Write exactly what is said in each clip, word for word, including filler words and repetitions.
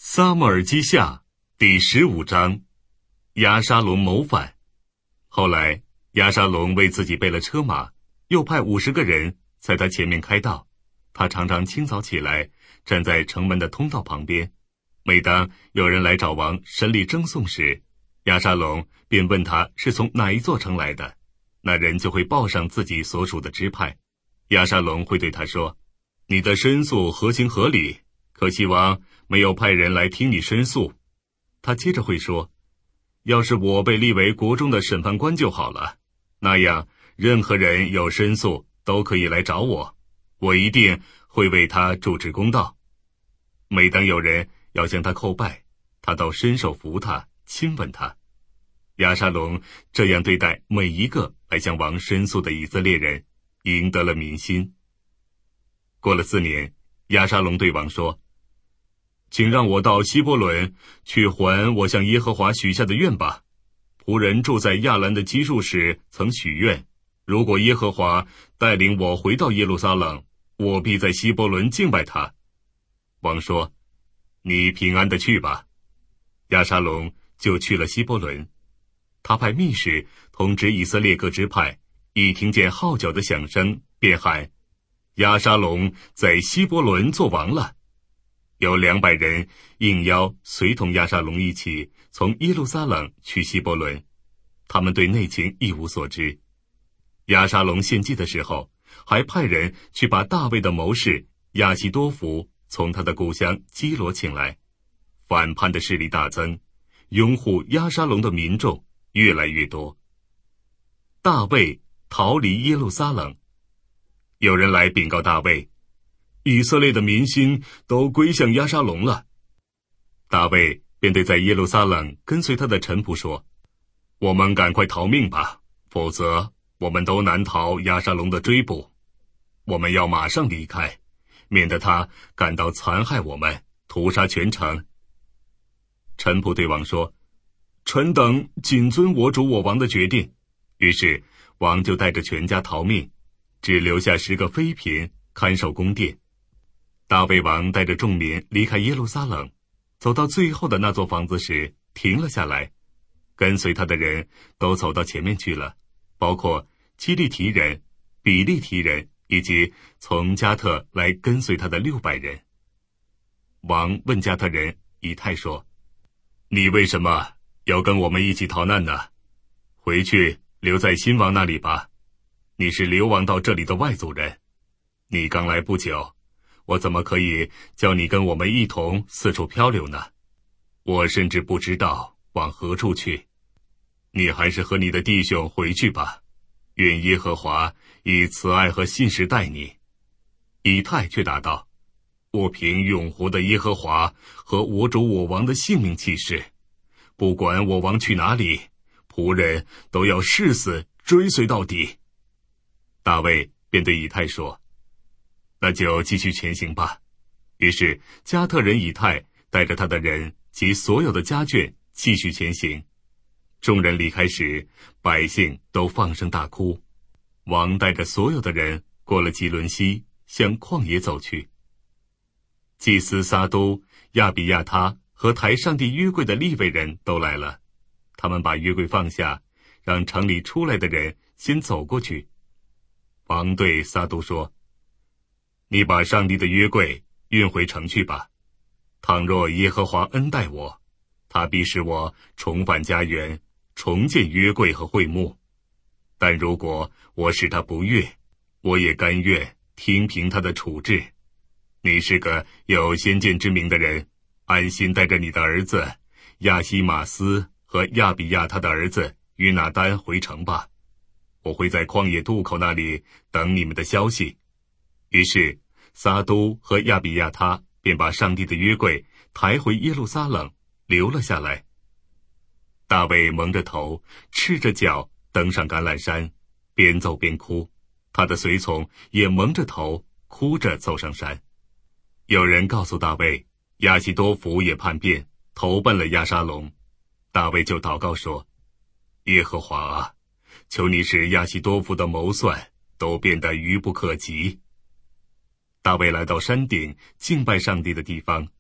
撒母耳记下第十五章，押沙龙谋反。后来押沙龙为自己备了车马，又派五十个人在他前面开道。他常常清早起来，站在城门的通道旁边。每当有人来找王审理争讼时，押沙龙便问他是从哪一座城来的，那人就会报上自己所属的支派。押沙龙会对他说：你的申诉合情合理，可惜王没有派人来听你申诉。他接着会说：要是我被立为国中的审判官就好了，那样任何人有申诉都可以来找我，我一定会为他主持公道。每当有人要向他叩拜，他都伸手扶他，亲吻他。押沙龙这样对待每一个来向王申诉的以色列人，赢得了民心。过了四年，押沙龙对王说：请让我到希伯伦去还我向耶和华许下的愿吧。仆人住在亚兰的基述时曾许愿，如果耶和华带领我回到耶路撒冷，我必在希伯伦敬拜他。王说：你平安的去吧。押沙龙就去了希伯伦。他派密使通知以色列各支派，一听见号角的响声，便喊：押沙龙在希伯伦做王了。有两百人应邀随同押沙龙一起从耶路撒冷去希伯伦，他们对内情一无所知。押沙龙献祭的时候，还派人去把大卫的谋士亚希多弗从他的故乡基罗请来。反叛的势力大增，拥护押沙龙的民众越来越多。大卫逃离耶路撒冷。有人来禀告大卫，以色列的民心都归向押沙龙了。大卫便对在耶路撒冷跟随他的臣仆说：我们赶快逃命吧，否则我们都难逃押沙龙的追捕。我们要马上离开，免得他感到残害我们，屠杀全城。臣仆对王说：臣等谨遵我主我王的决定。于是王就带着全家逃命，只留下十个妃嫔看守宫殿。大卫王带着众民离开耶路撒冷，走到最后的那座房子时停了下来，跟随他的人都走到前面去了，包括基利提人、比利提人以及从加特来跟随他的六百人。王问加特人以太说：你为什么要跟我们一起逃难呢？回去留在新王那里吧。你是流亡到这里的外族人，你刚来不久，我怎么可以叫你跟我们一同四处漂流呢？我甚至不知道往何处去。你还是和你的弟兄回去吧，愿耶和华以慈爱和信实待你。以太却答道：我凭永活的耶和华和我主我王的性命起誓，不管我王去哪里，仆人都要誓死追随到底。大卫便对以太说：那就继续前行吧。于是加特人以太带着他的人及所有的家眷继续前行。众人离开时，百姓都放声大哭。王带着所有的人过了基伦西，向旷野走去。祭司撒都、亚比亚他和抬上帝约柜的利未人都来了，他们把约柜放下，让城里出来的人先走过去。王对撒都说：你把上帝的约柜运回城去吧。倘若耶和华恩待我，他必使我重返家园，重建约柜和会幕。但如果我使他不悦，我也甘愿听凭他的处置。你是个有先见之明的人，安心带着你的儿子亚西马斯和亚比亚他的儿子约拿单回城吧。我会在旷野渡口那里等你们的消息。于是撒都和亚比亚他便把上帝的约柜抬回耶路撒冷，留了下来。大卫蒙着头，赤着脚登上橄榄山，边走边哭，他的随从也蒙着头，哭着走上山。有人告诉大卫，亚希多弗也叛变，投奔了押沙龙。大卫就祷告说：耶和华啊，求你使亚希多弗的谋算都变得愚不可及。大卫来到山顶敬拜上帝的地方，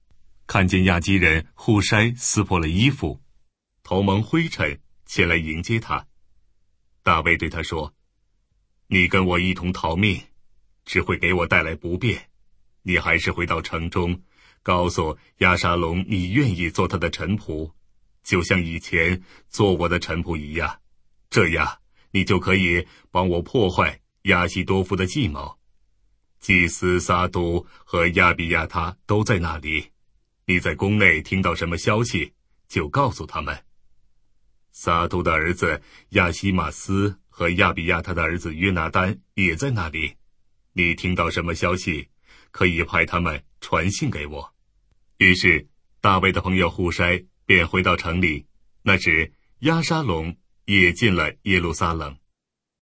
看见亚基人户筛撕破了衣服，头蒙灰尘前来迎接他。大卫对他说：你跟我一同逃命，只会给我带来不便，你还是回到城中，告诉押沙龙你愿意做他的臣仆，就像以前做我的臣仆一样，这样你就可以帮我破坏亚希多夫的计谋。祭司撒都和亚比亚他都在那里，你在宫内听到什么消息，就告诉他们。撒都的儿子亚西马斯和亚比亚他的儿子约拿丹也在那里，你听到什么消息，可以派他们传信给我。于是大卫的朋友户筛便回到城里，那时押沙龙也进了耶路撒冷。